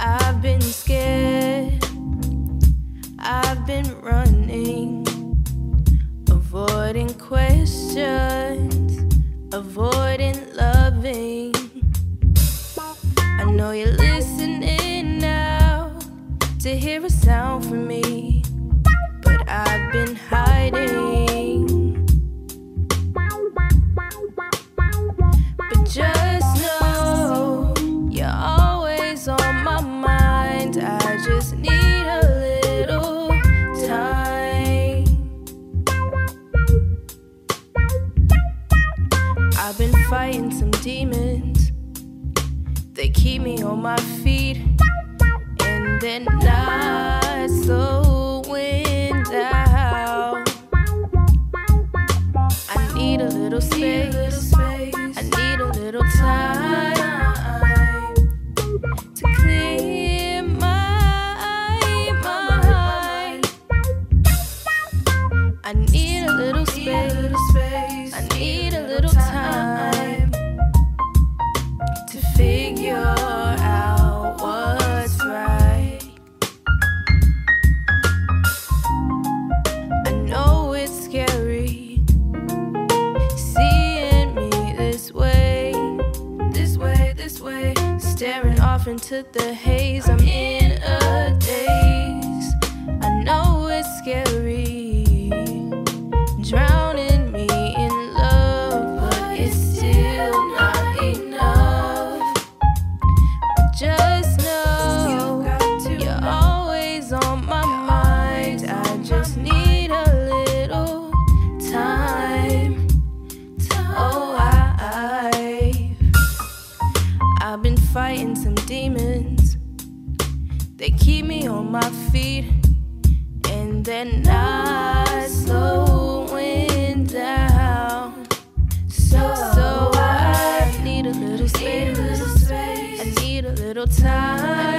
I've been scared, I've been running, avoiding questions, avoiding loving. I know you're listening now to hear a sound from me, but I've been hiding. But just know you're always on my mind. I just need a little time. I've been fighting some demons, they keep me on my feet, and they're not slowing down. I need a little space, I need a little time to clear my mind. I need a little space, I need a little time to figure out what's right. I know it's scary seeing me this way, staring off into the haze. I'm in a daze. I know it's scary, drowning me in love, but it's still not enough. Just know you're always on my mind. I just need a little time. Oh, I've been fighting some demons, they keep me on my feet, and they're not slowing down. So I need a little space, I need a little time,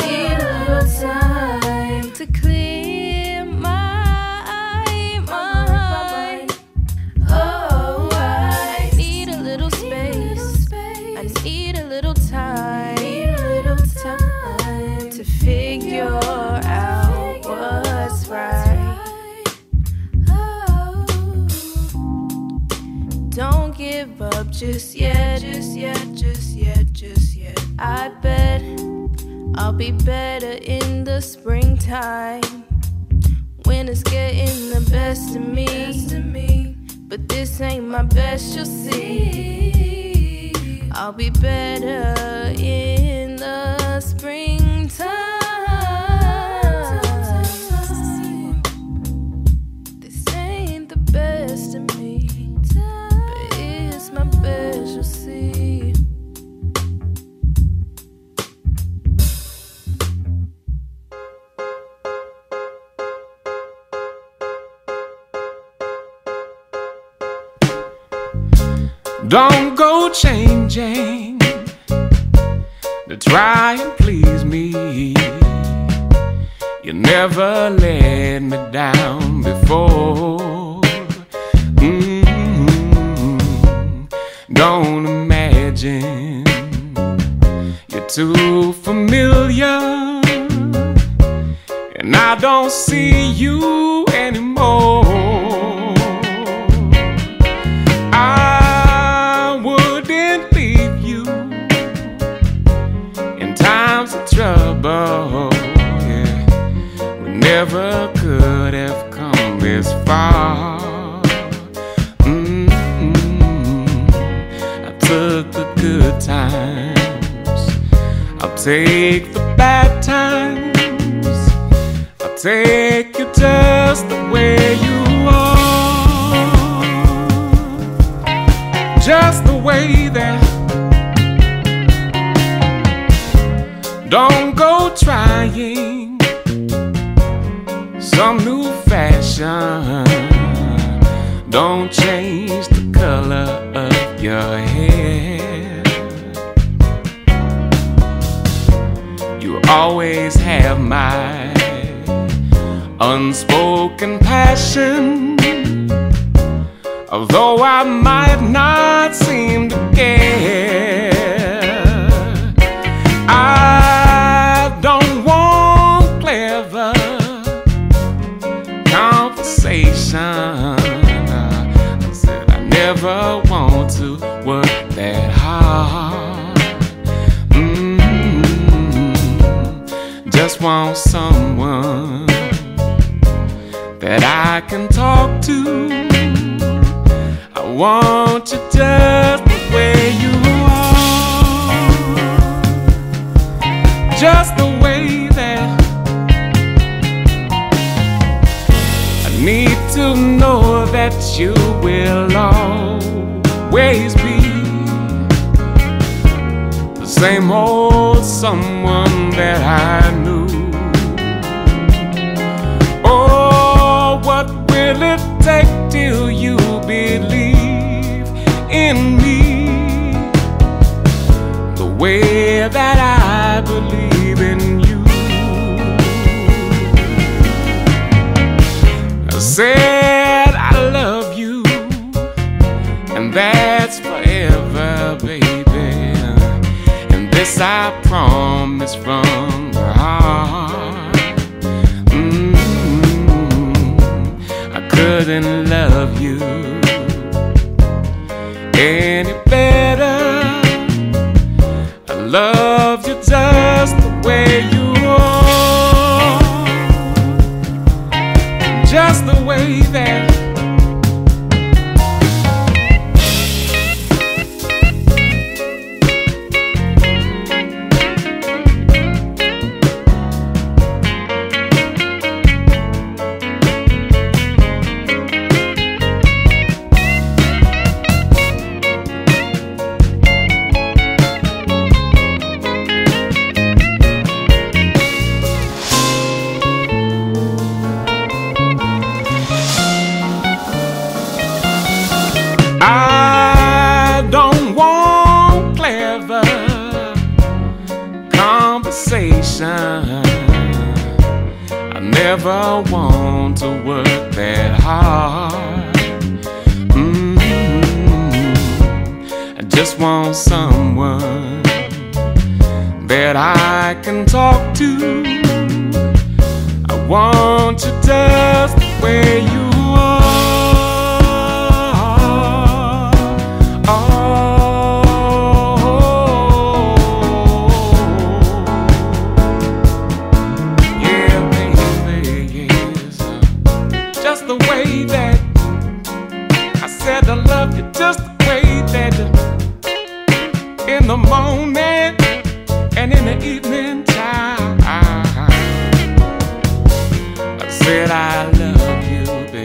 to clear my mind. Oh, I need a little space, I need a little time to figure out what's right. Don't give up just yet. I bet I'll be better in the springtime. Winter's getting the best of me, but this ain't my best, you'll see. I'll be better in the springtime. This ain't the best of me, but it's my best, you'll see. Don't go changing to try and please me. You never let me down before. Don't imagine you're too familiar, and I don't see you anymore. Trouble, yeah, we never could have come this far. I took the good times, I'll take the bad times, I'll take you just the way you are, just the way that. Don't go trying some new fashion. Don't change the color of your hair. You always have my unspoken passion, although I might not seem to care. I don't just want someone that I can talk to. I want you just the way you are, just the way that I need to know that you will always be the same old someone that I knew. Oh, what will it take till you believe in me the way that I believe in you? I said I love you, and that's forever, baby. And this I promise from the heart. I couldn't love you any better. I love you just the way you are, just the way that I don't want clever conversation. I never want to work that hard. I just want someone that I can talk to. I want you just the way you are. Just the way that I said I love you, just the way that in the morning and in the evening time I said I love you, baby.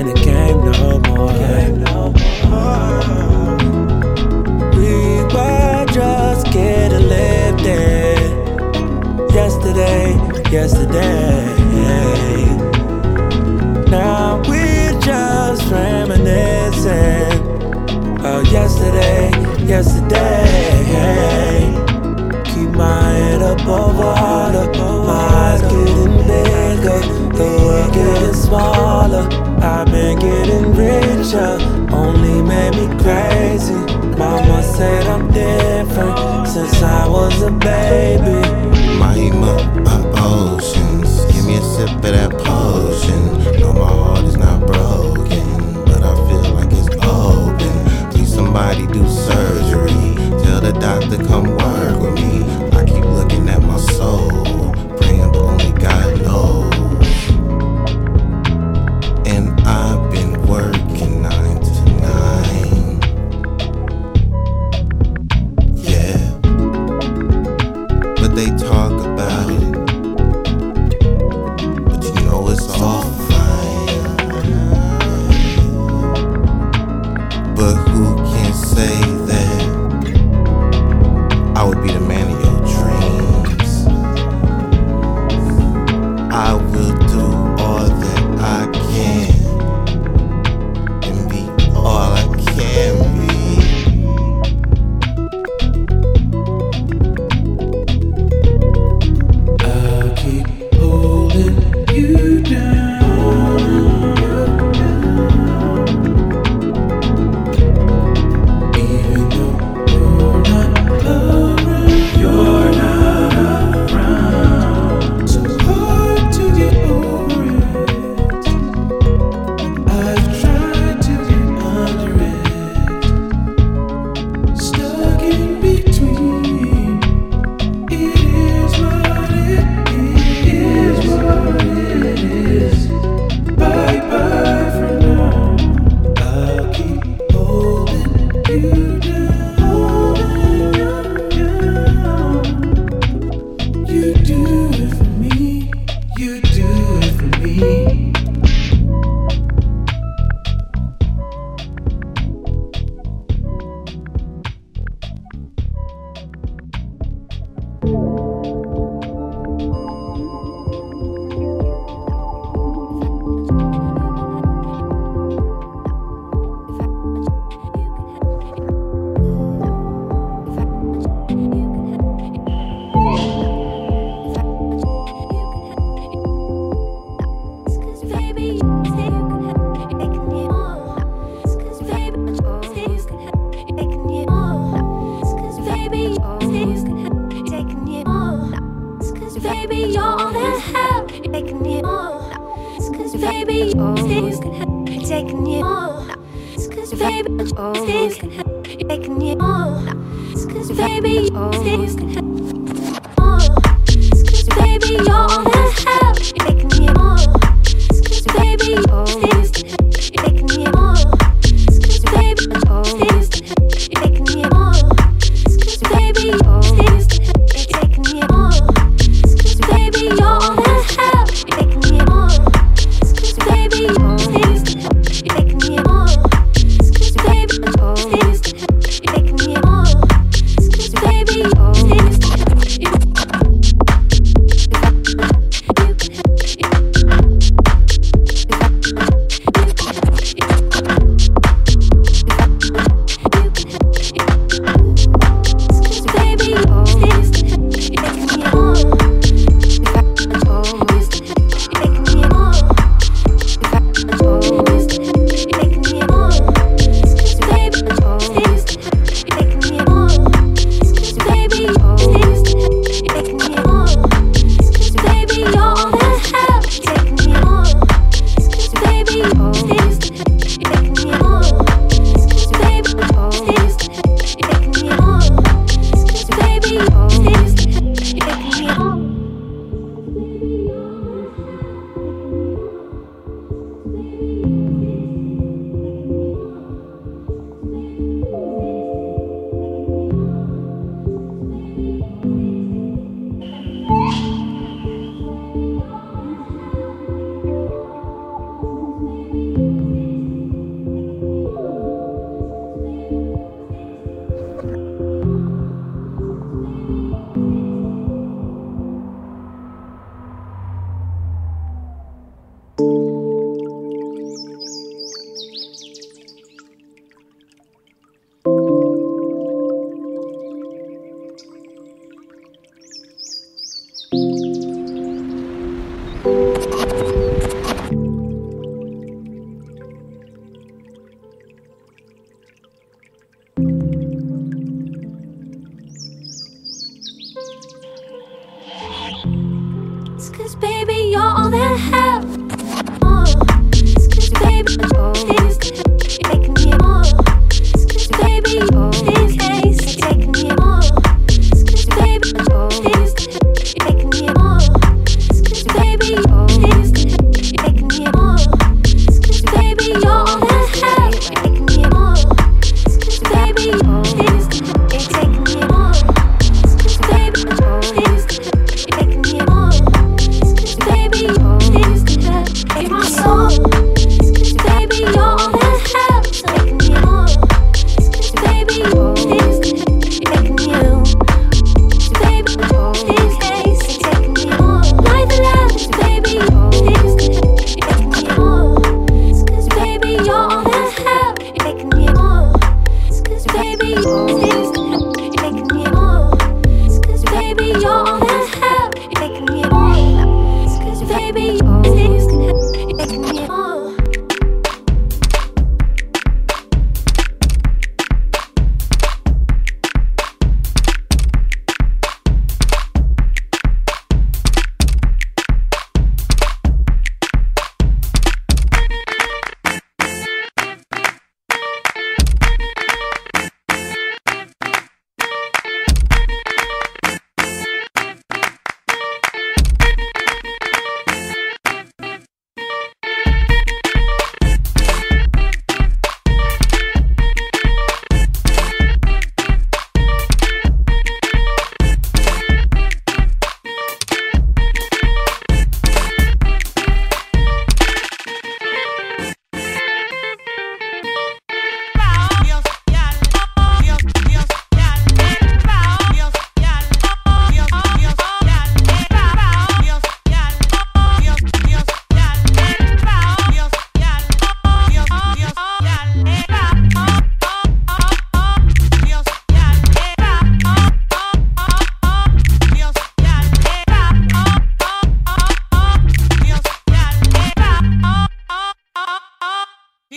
ain't a game no more. We were just getting lifted. Yesterday. Now we're just reminiscing. Oh, yesterday. Keep my head up over water. My eyes getting bigger, the world getting smaller. I've been getting richer, only made me crazy. Mama said I'm different since I was a baby. Mahima of oceans, give me a sip of that potion. No, my heart is not broken, but I feel like it's open. Please somebody do surgery, tell the doctor come work with me. I keep looking at my soul, praying but only God knows. And I've been working 9 to 9. Yeah, but they talk about it, but you know it's all fine. But who can say that I would be the man of your dreams? I will do all that I can and be all I can be. I'll keep holding you down, even though you're not around. So hard to get over it. I've tried to get under it, stuck in between. It is what it is. Bye bye for now. I'll keep holding you down. You do it for me. You do it for me. You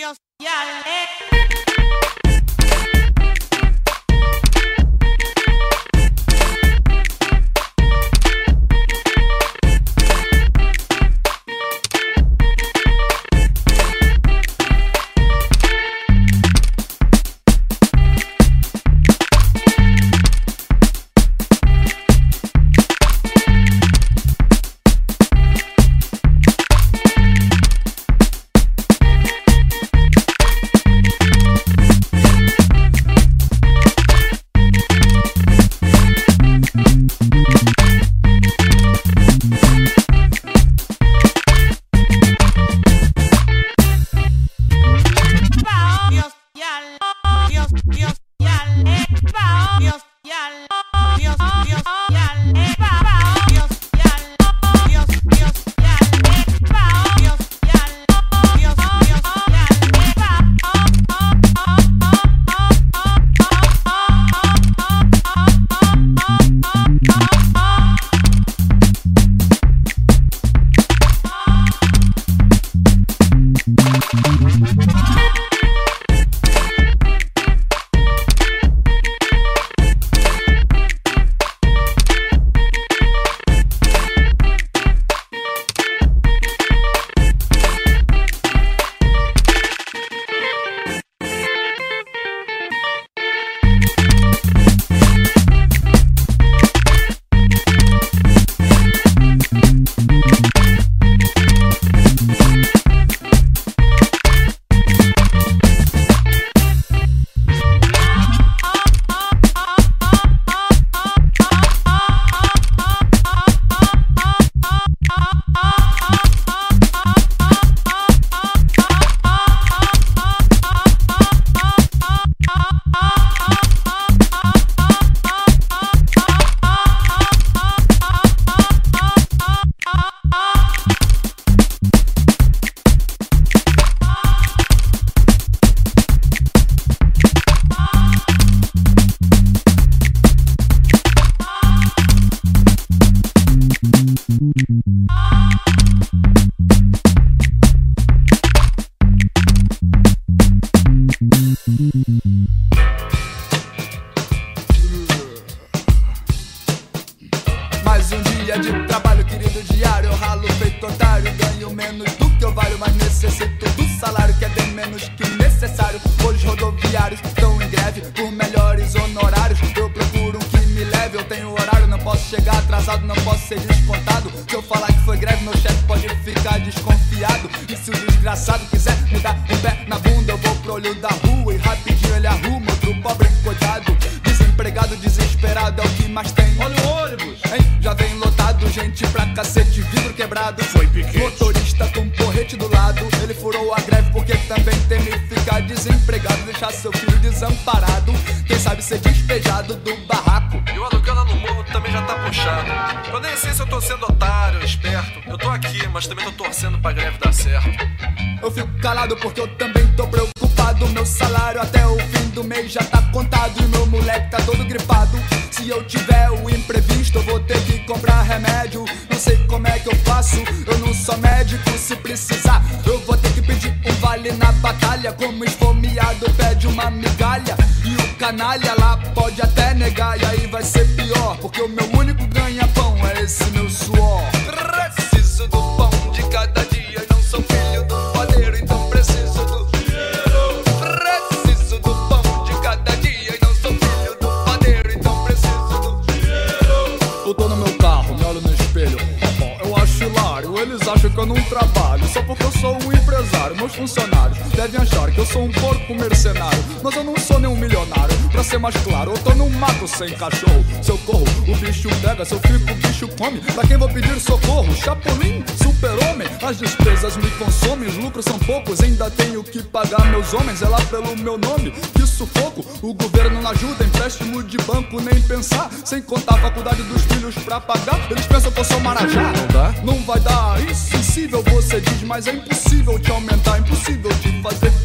Mais um dia de trabalho, querido diário. Eu ralo feito otário, ganho menos do que eu valho, mas necessito do salário que é bem menos que necessário. Hoje rodoviários estão em greve por melhores honorários. Eu procuro um que me leve, eu tenho horário, não posso chegar atrasado, não posso ser descontado. Se eu falar que foi greve, meu chefe pode ficar desconfiado. E se o desgraçado quiser me dar um pé na bunda, eu vou pro olho da rua e rapidinho ele arruma outro pobre coitado. Desempregado, desesperado, é o que mais tem. Olha o ônibus, hein? Já vem lotado, gente pra cacete, vidro quebrado. Foi piquete. Motorista com porrete do lado. Ele furou a greve porque também teme ficar desempregado, deixar seu filho desamparado. Quem sabe ser despejado do barraco. E o aluguel lá no morro também já tá puxado. Eu nem sei se eu tô sendo otário ou esperto. Eu tô aqui, mas também tô torcendo pra greve dar certo. Eu fico calado porque eu também tô preocupado. Meu salário até o fim do mês já tá contado. E meu moleque tá todo gripado. Se eu tiver o imprevisto, eu vou ter que comprar remédio. Não sei como é que eu faço, eu não sou médico. Se precisar, eu vou ter que pedir um vale na batalha. Como esfomeado pede uma migalha. E o canalha lá pode até negar. E aí vai ser pior, porque o meu único ganha-pão é esse meu suor. Preciso do pão de cada dia e não sou filho do padeiro, então preciso do dinheiro. Preciso do pão de cada dia e não sou filho do padeiro, então preciso do dinheiro. Eu tô no meu carro, me olho no espelho. Eu acho hilário, eles acham que eu não trabalho só porque eu sou um empresário. Meus funcionários devem achar que eu sou um porco mercenário, mas eu não sou nenhum milionário. Pra ser mais claro, eu tô num mato sem cachorro. Se eu corro, o bicho pega, se eu fico, o bicho come. Pra quem vou pedir socorro? Chapolin, super-homem. As despesas me consomem, os lucros são poucos. Ainda tenho que pagar meus homens, é lá pelo meu nome. Que sufoco, o governo não ajuda, empréstimo de banco nem pensar. Sem contar a faculdade dos filhos pra pagar. Eles pensam que eu sou marajá. Não dá? Não vai dar, insensível você diz, mas é impossível te aumentar, impossível te fazer feliz. Eu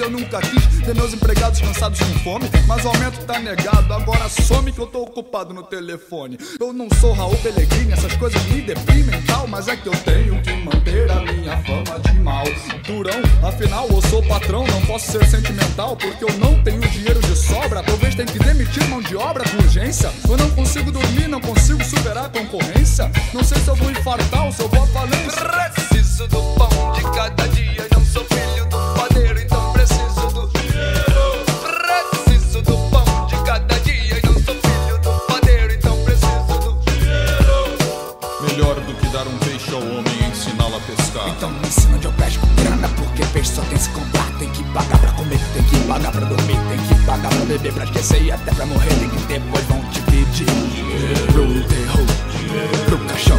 eu nunca quis ter meus empregados cansados com fome, mas o aumento tá negado, agora some que eu tô ocupado no telefone. Eu não sou Raul Pellegrini, essas coisas me deprimem tal, mas é que eu tenho que manter a minha fama de mal. Durão, afinal eu sou patrão, não posso ser sentimental, porque eu não tenho dinheiro de sobra. Talvez tenha que demitir mão de obra com urgência. Eu não consigo dormir, não consigo superar a concorrência. Não sei se eu vou infartar ou se eu vou à falência. Preciso do pão de cada dia, não sou filho do padeiro, então preciso do dinheiro. Preciso do pão de cada dia, não sou filho do padeiro, então preciso do dinheiro. Melhor do que dar um peixe ao homem e ensiná-lo a pescar. Então me ensina onde eu pesco grana, porque peixe só tem que se comprar. Tem que pagar pra comer, tem que pagar pra dormir, tem que pagar pra beber, pra esquecer e até pra morrer. Tem que depois vão te pedir pro enterro, pro caixão,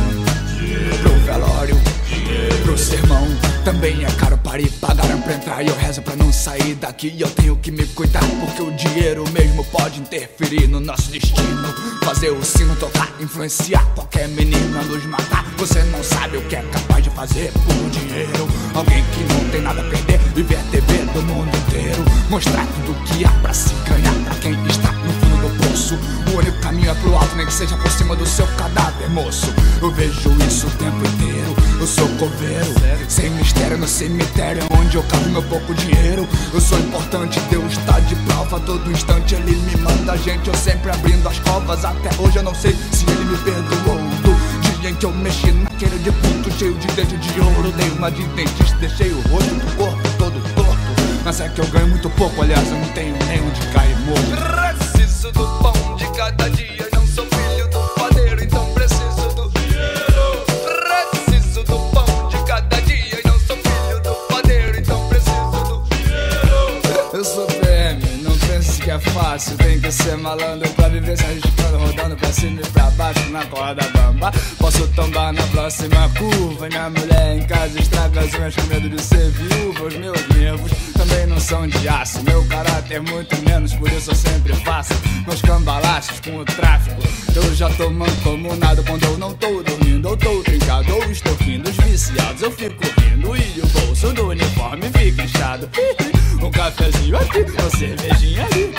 pro velório, pro sermão. Também é caro para ir, pagaram pra entrar e eu rezo pra não sair daqui. Eu tenho que me cuidar, porque o dinheiro mesmo pode interferir no nosso destino. Fazer o sino tocar, influenciar qualquer menino a nos matar. Você não sabe o que é capaz de fazer por dinheiro. Alguém que não tem nada a perder, viver a TV do mundo inteiro. Mostrar tudo que há pra se ganhar pra quem está no fundo do poço. O único caminho é pro alto, nem que seja por cima do seu cadáver, moço. Eu vejo isso o tempo inteiro. Eu sou coveiro, sem mistério no cemitério, onde eu cavo meu pouco dinheiro. Eu sou importante, Deus tá de prova. Todo instante ele me manda gente, eu sempre abrindo as covas. Até hoje eu não sei se ele me perdoou do dia em que eu mexi naquele defunto cheio de dente de ouro. Dei uma de dentista, deixei o rosto do corpo todo torto. Mas é que eu ganho muito pouco, aliás eu não tenho nem onde cair morto. Preciso do pão de cada dia, não sou filho do padeiro, então preciso do dinheiro. Preciso do pão de cada dia, não sou filho do padeiro, então preciso do dinheiro. Eu sou PM, não pense que é fácil. Tem que ser malandro pra viver se arriscando, rodando pra cima e pra baixo na corda bamba. Posso tombar na próxima curva, e minha mulher em casa estraga as unhas com medo de ser viúva. Os meus nervos também não são de aço, meu caráter muito menos, por isso eu sempre faço meus cambalaches com o tráfico. Eu já tô mancomunado quando eu não tô dormindo, ou tô trincado, ou estou rindo. Os viciados eu fico rindo e o bolso do uniforme fica inchado. Um cafezinho aqui, uma cervejinha ali.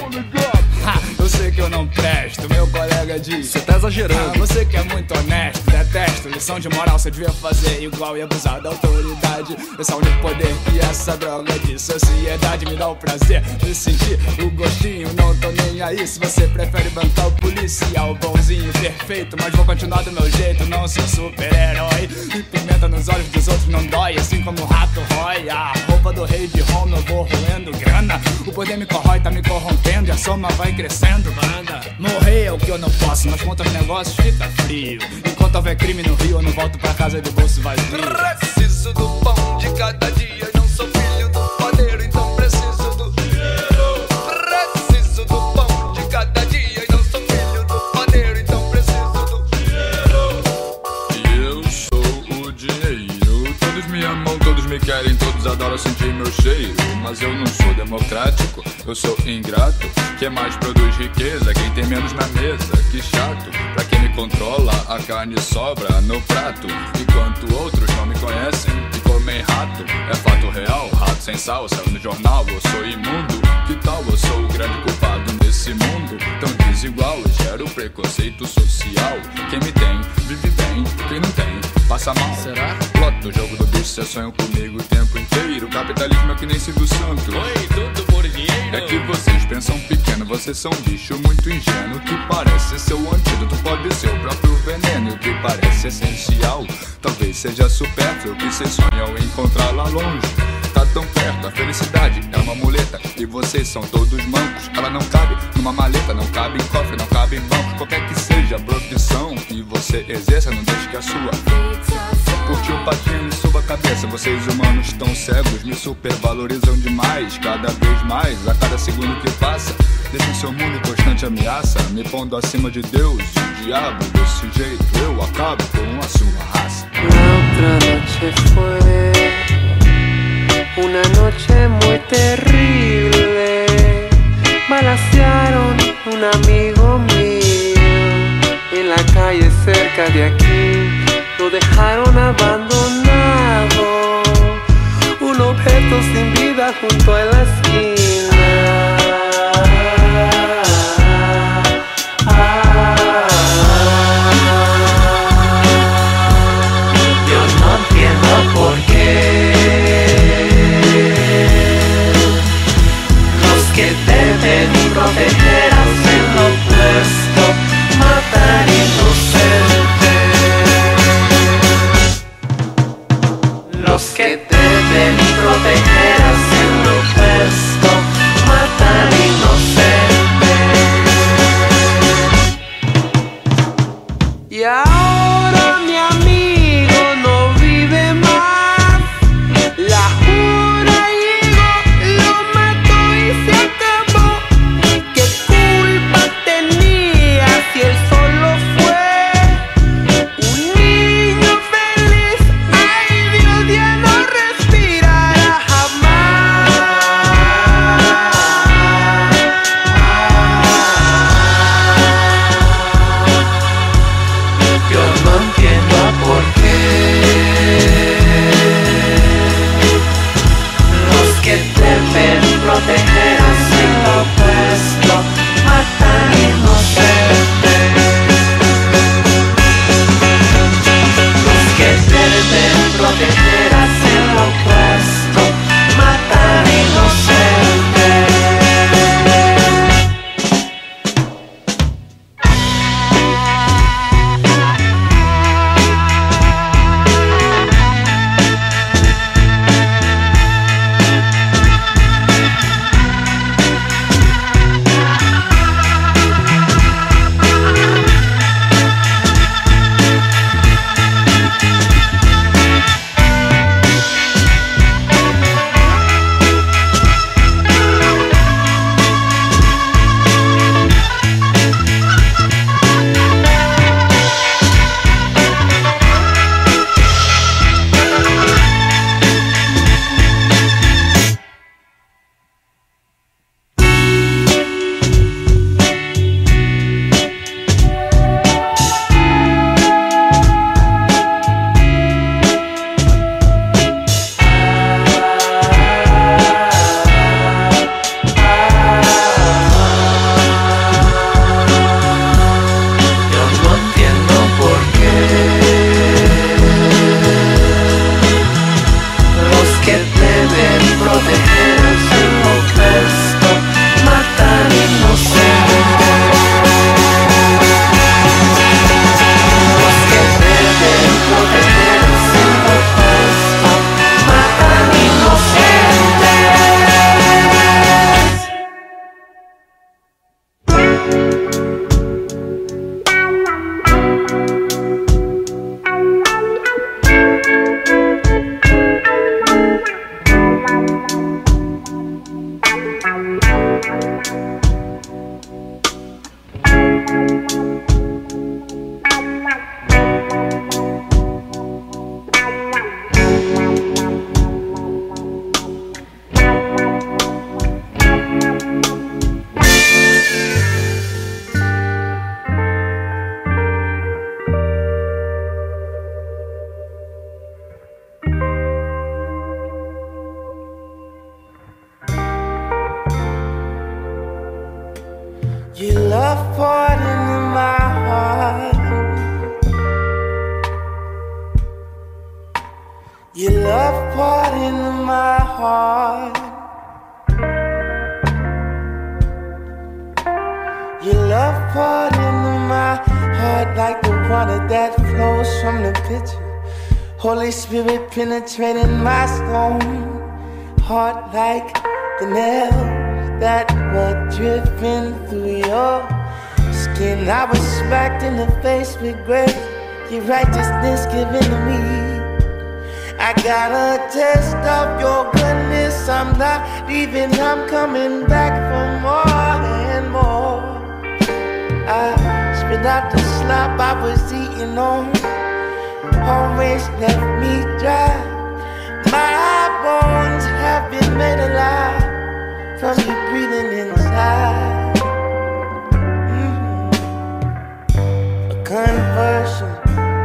Eu sei que eu não presto, meu colega diz. Você tá exagerando. Você que é muito honesto, detesto. Lição de moral você devia fazer igual e abusar da autoridade. Esse é o único poder que essa droga de sociedade me dá o prazer de sentir o gostinho. Não tô nem aí se você prefere bancar o policial bonzinho, perfeito, mas vou continuar do meu jeito, não sou super-herói. E pimenta nos olhos dos outros não dói, assim como o rato rói. A roupa do rei de Roma eu vou roendo grana. O poder me corrói, tá me corrompendo e a soma vai crescendo. Banda. Morrer é o que eu não posso, mas quanto aos negócios fica frio. Enquanto houver crime no Rio, eu não volto pra casa de bolso vazio. Preciso do pão de cada dia, não sou filho do padeiro, então preciso do dinheiro. Preciso do pão de cada dia, não sou filho do padeiro, então preciso do dinheiro. E eu sou o dinheiro. Todos me amam, todos me querem, todos adoram sentir meu cheiro. Mas eu não sou democrático, eu sou ingrato. Quem mais produz riqueza, quem tem menos na mesa. Que chato, pra quem me controla, a carne sobra no prato. Enquanto outros não me conhecem e comem rato. É fato real, rato sem sal, saiu no jornal. Eu sou imundo, que tal? Eu sou o grande culpado nesse mundo tão desigual. Eu gero preconceito social. Quem me tem, vive bem, quem não tem, passa mal. Será? Plot do jogo do bicho, cê sonha comigo o tempo inteiro. Capitalismo é que nem Silvio Santos. Oi, tudo por dinheiro. É que vocês pensam pequeno, vocês são um bicho muito ingênuo. Que parece ser o antídoto, pode ser o próprio veneno. E o que parece essencial, talvez seja supérfluo. Que vocês sonham encontrar lá longe, tá tão perto. A felicidade é uma muleta e vocês são todos mancos. Ela não cabe numa maleta, não cabe em cofre, não cabe em banco. Qualquer que seja a profissão que você exerça, não deixe que a sua curte o patinho e suba a cabeça. Vocês humanos tão cegos, me supervalorizam demais. Cada vez mais, a cada segundo que passa, deixam seu mundo em constante ameaça, me pondo acima de Deus e o diabo. Desse jeito eu acabo com a sua raça. La otra noche fue una noche muy terrible. Balacearon un amigo mío en la calle cerca de aquí. Lo dejaron abandonado, un objeto sin vida junto a la esquina. love poured into my heart. Your love poured into my heart. Your love poured into my heart like the water that flows from the pitcher. Holy Spirit penetrating my stone heart like the nails that were dripping through your skin. I was smacked in the face with grace, your righteousness given to me. I got a taste of your goodness. I'm not leaving, I'm coming back for more and more. I spit out the slop I was eating on, always left me dry. My bones have been made alive from you breathing inside. A conversion.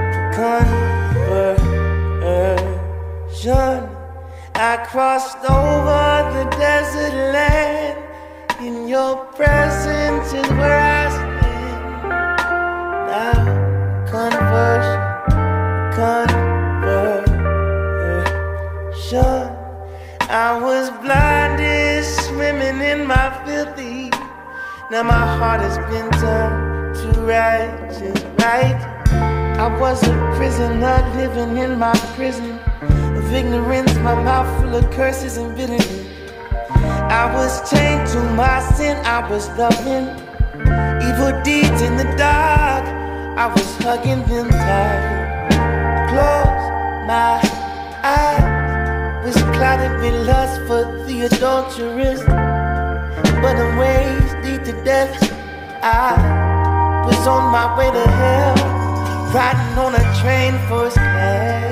I crossed over the desert land. In your presence is where I stand. Now, conversion. I was blinded, swimming in my filthy. Now my heart has been turned to righteous, right? I was a prisoner living in my prison of ignorance, my mouth full of curses and bitterness. I was chained to my sin, I was loving evil deeds in the dark. I was hugging them tight. Close my eyes, was clouded with lust for the adulteress, but the ways lead to death. I was on my way to hell, riding on a train first class.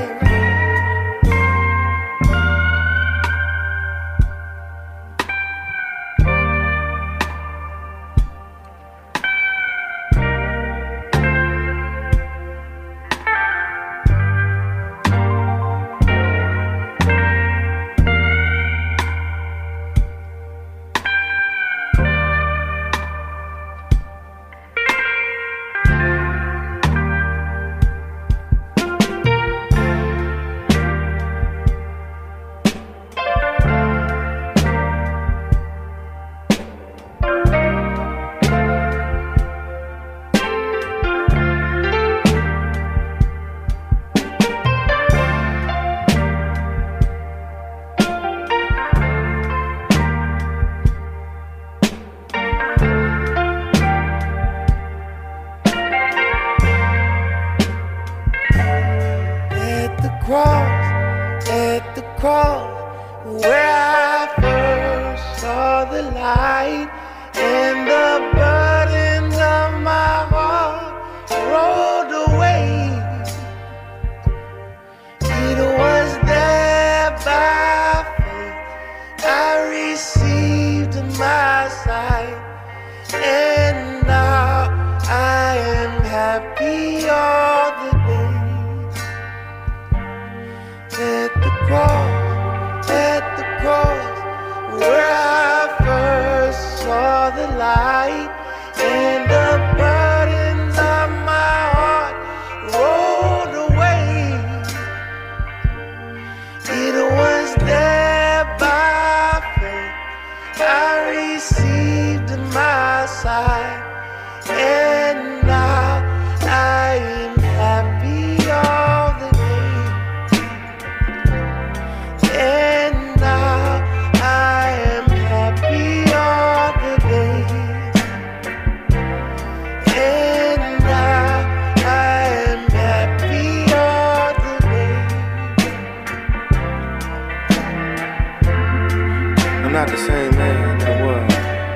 Not the same man I was.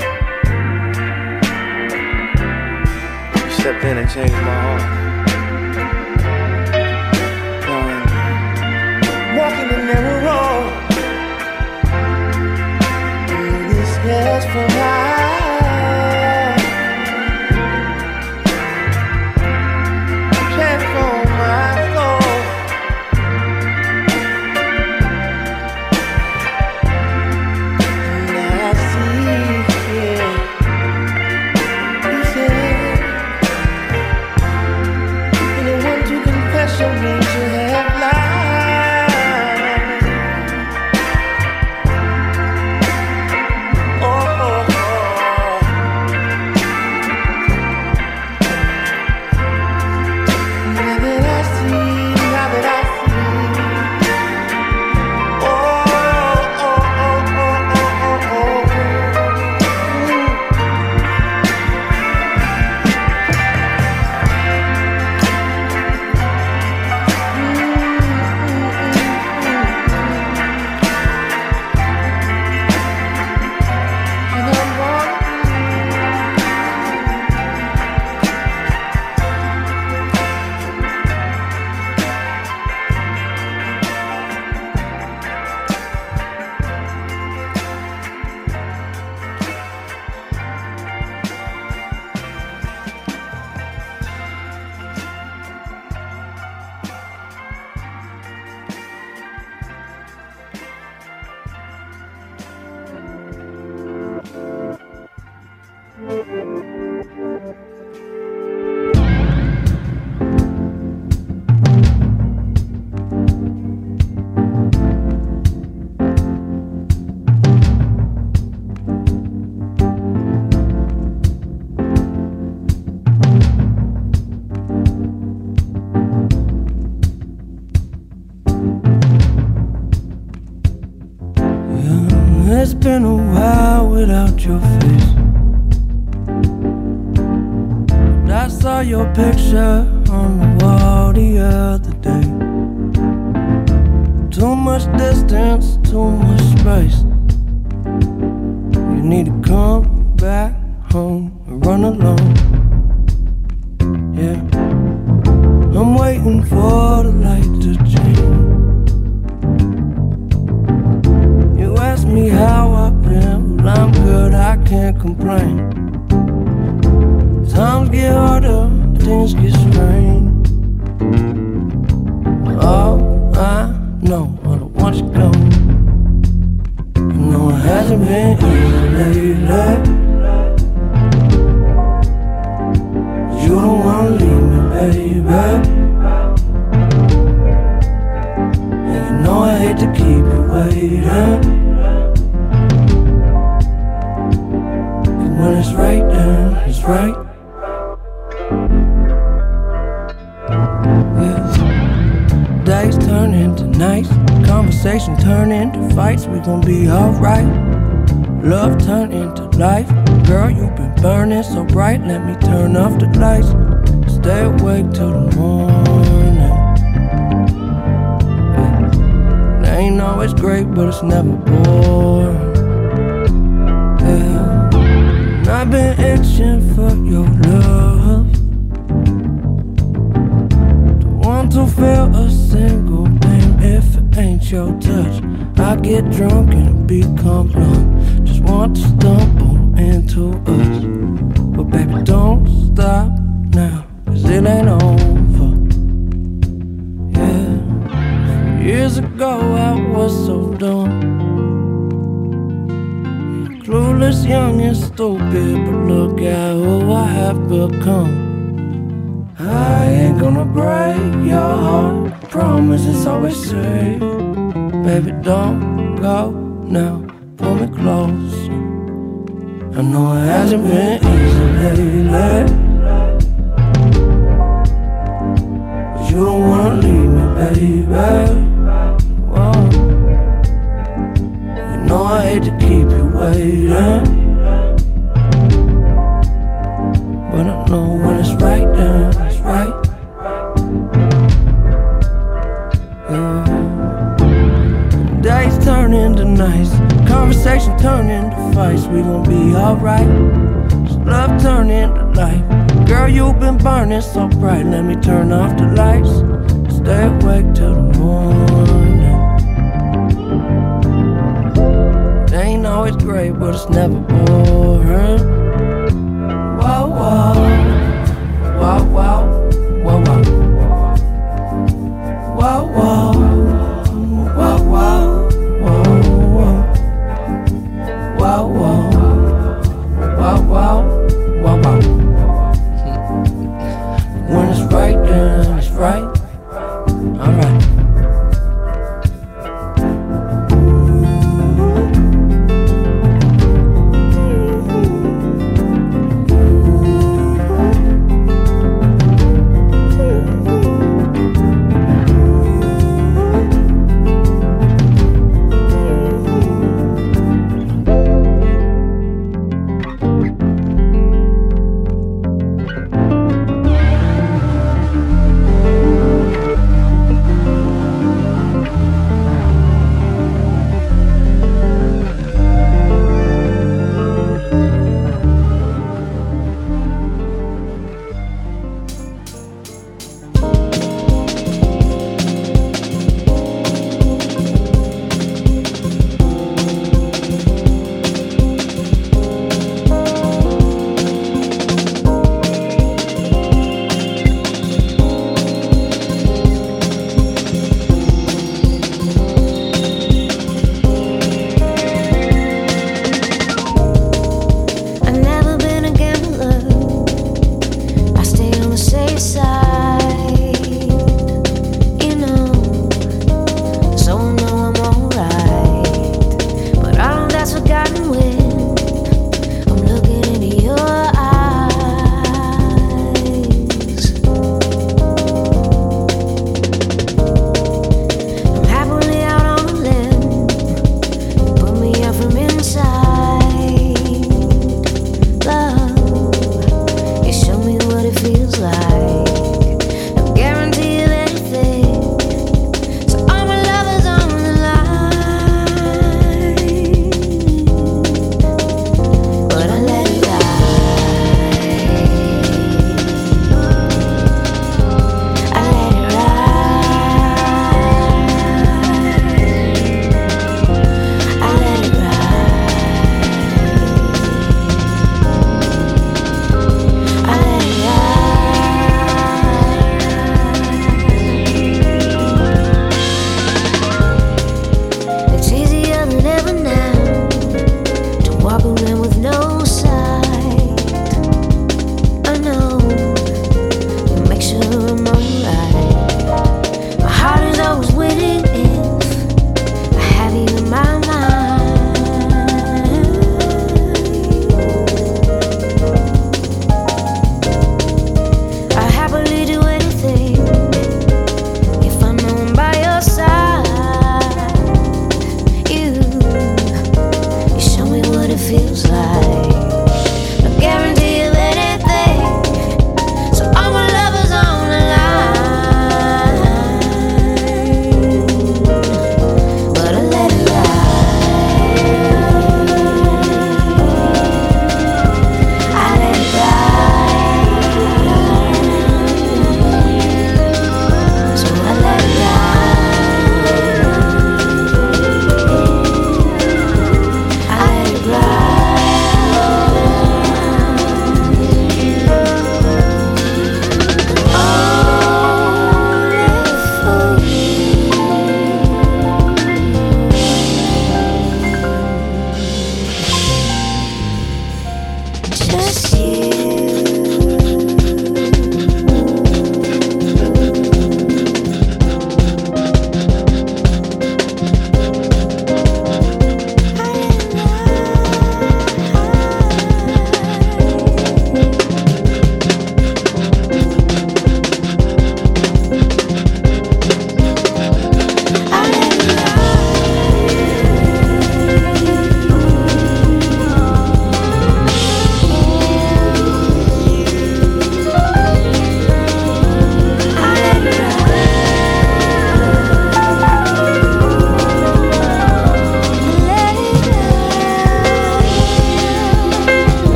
You stepped in and changed my heart. Walking the narrow road, these scales from high, transform my soul. And I see, yeah, you said It's been a while without your face. I saw your picture on the wall the other day. Too much distance, too much space. You need to come back home and run alone. Yeah, I'm waiting for the light to change. Ask me how I've been, well I'm good, I can't complain. Times get harder, things get strange. All I know, I don't want you gone. You know it hasn't been easy lately. You don't wanna leave me, baby. And you know I hate to keep you waiting. When it's right, then it's right. Yeah. Days turn into nights, conversation turn into fights. We gon' be alright. Love turn into life. Girl, you been burning so bright. Let me turn off the lights. Stay awake till the morning. Yeah. It ain't always great, but it's never boring. Yeah. I've been itching for your love. Don't want to feel a single thing if it ain't your touch. I get drunk and become numb. Just want to stumble into us. But baby, don't stop now, 'cause it ain't over. Yeah. Years ago I was so dumb. Clueless, young and stupid, but look at who I have become. I ain't gonna break your heart, promise it's always safe. Baby, don't go now, pull me close. I know it hasn't been easy lately, but you don't wanna leave me, baby. Whoa. You know I hate to keep you waiting, but I know when it's right, then it's right. Yeah. Days turn into nights, conversation turn into fights. We gon' be alright. Love turn into life. Girl, you've been burning so bright. Let me turn off the lights. Stay awake till the morning. Ain't always great, but it's never boring. Whoa, whoa, whoa, whoa, whoa, whoa, whoa, whoa, whoa, whoa, whoa, whoa, whoa, whoa, whoa. When it's right, then it's right. Alright.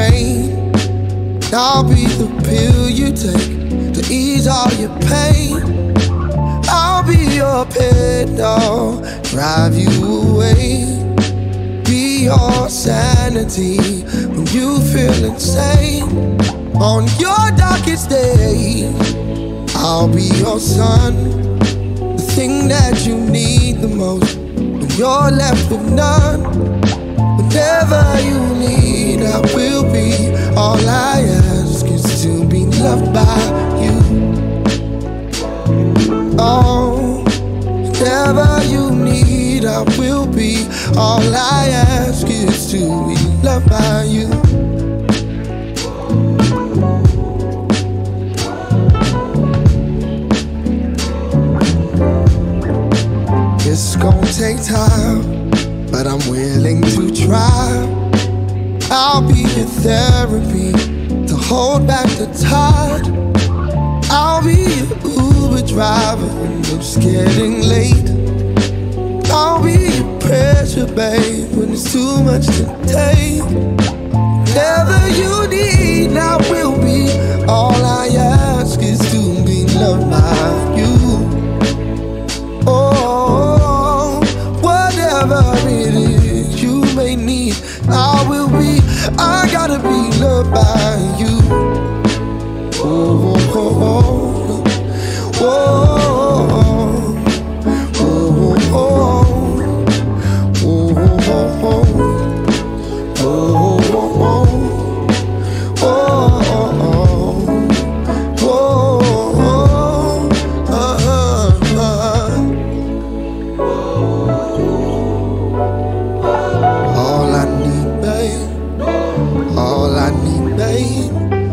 rain. I'll be the pill you take to ease all your pain. I'll be your pet dog, drive you away. Be your sanity when you feel insane. On your darkest day, I'll be your sun, the thing that you need the most when you're left with none. Whatever you need, I will be. All I ask is to be loved by you. Oh, whatever you need, I will be. All I ask is to be loved by you. It's gonna take time, but I'm willing to try. I'll be your therapy to hold back the tide. I'll be your Uber driver when it's getting late. I'll be your pressure, babe, when it's too much to take. Whatever you need, I will be. All I ask is to be loved by you. Oh, whatever it is you may need, I will be. I gotta be loved by you. Oh, oh, oh, oh, oh, oh, oh, oh, all I need, babe. All I need, babe.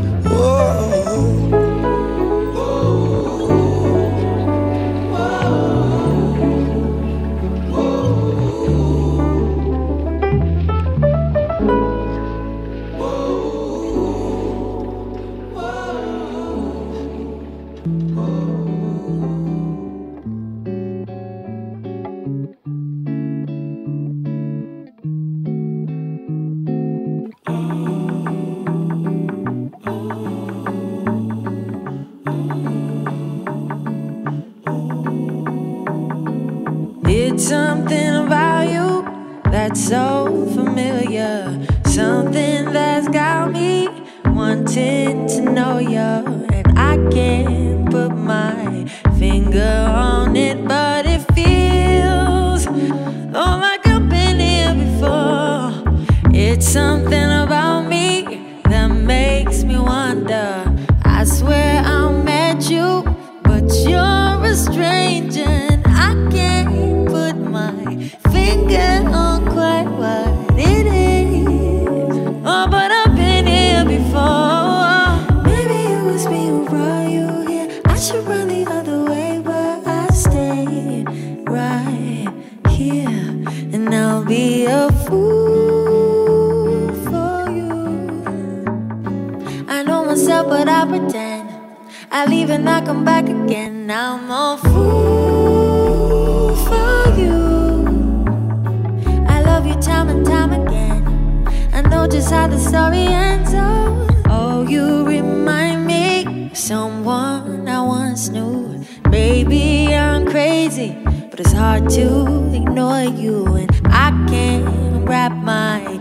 It's something about you that's so familiar, something that's got me wanting to know you, and I can't put my finger on it, but it feels oh like I've been here before. It's something about me that makes me wonder. I swear I met you, but you're a stranger, and I can't put my finger on quite what it is. Oh, but I've been here before. Maybe it was me who brought you here. I should run the other way, but I stayed right here, and I'll be a fool for you. I know myself, but I pretend. I leave and I come back again. I'm a fool for you. I love you time and time again. I know just how the story ends. Oh, you remind me of someone I once knew. Baby, I'm crazy, but it's hard to ignore you, and I can't wrap my